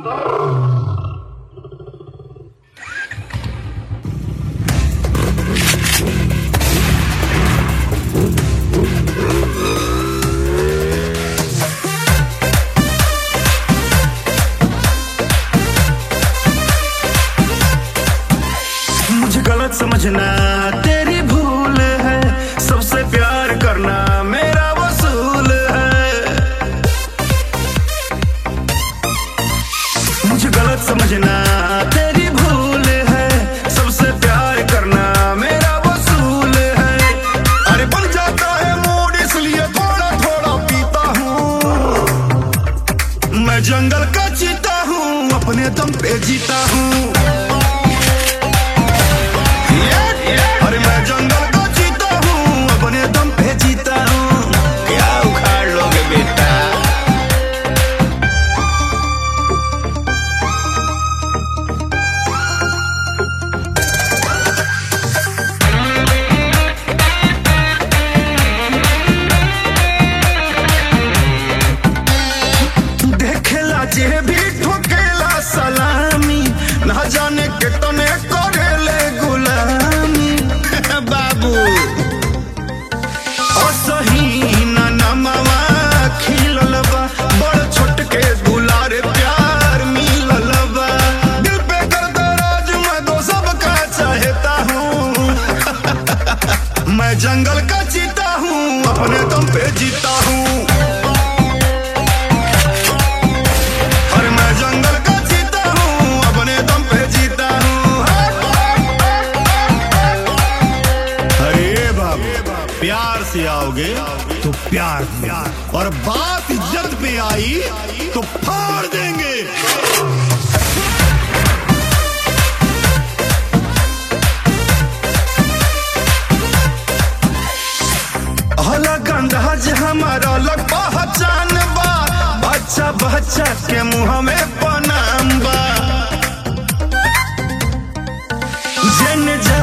मुझे गलत समझना तेरी भूल है, सबसे प्यार करना मेरा वसूल है। मुझे गलत समझना तेरी भूल है, सबसे प्यार करना मेरा वसूल है। अरे बन जाता है मूड इसलिए थोड़ा थोड़ा पीता हूँ। मैं जंगल का चीता हूँ, अपने दम पे जीता हूँ। अरे मैं जंगल का चीता हूँ, अपने दम पे जीता हूँ। क्या उखाड़ लोगे बेटा? देखेला जे भी ठोकेला सलामी, ना जाने कितने करेले गुलामी। बाबू असही ना नमवा खिलल बा, बड़ छोट के दुलारे प्यार मिलल बा। दिल पे कर दराज मैं तो सबका चाहता हूँ। मैं जंगल का चीता हूँ, अपने दम पे जीता हूँ। प्यार से आओगे तो प्यार और बात इज्जत पे आई तो फाड़ देंगे। अलग अंदाज हमारा अलग पहचान बा, बच्चा बच्चा के मुंह में पनाम बा। जन